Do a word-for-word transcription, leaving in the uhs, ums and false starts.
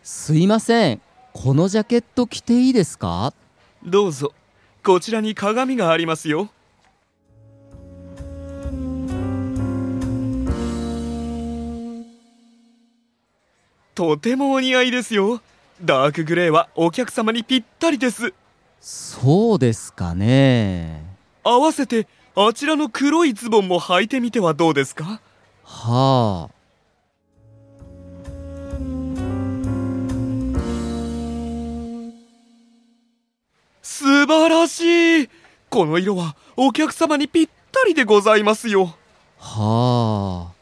すいません、このジャケット着ていいですか？ どうぞ。こちらに鏡がありますよ。とてもお似合いですよ。ダークグレーはお客様にぴったりです。 そうですかね。 合わせてあちらの黒いズボンも履いてみてはどうですか？ はあ。 素晴らしい。この色はお客様にぴったりでございますよ。 はあ。